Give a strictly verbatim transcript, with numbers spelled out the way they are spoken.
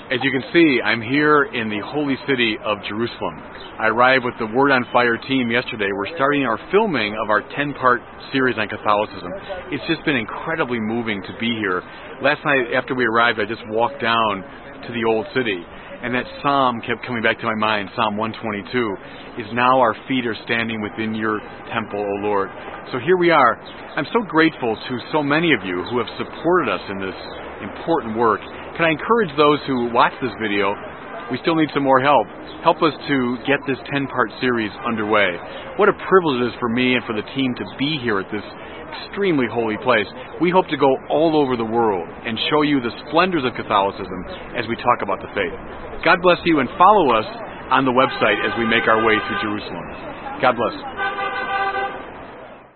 As you can see, I'm here in the holy city of Jerusalem. I arrived with the Word on Fire team yesterday. We're starting our filming of our ten-part series on Catholicism. It's just been incredibly moving to be here. Last night after we arrived, I just walked down to the old city, and that psalm kept coming back to my mind, Psalm one twenty-two, is now our feet are standing within your temple, O Lord. So here we are. I'm so grateful to so many of you who have supported us in this important work. Can I encourage those who watch this video, we still need some more help. Help us to get this ten-part series underway. What a privilege it is for me and for the team to be here at this extremely holy place. We hope to go all over the world and show you the splendors of Catholicism as we talk about the faith. God bless you, and follow us on the website as we make our way through Jerusalem. God bless.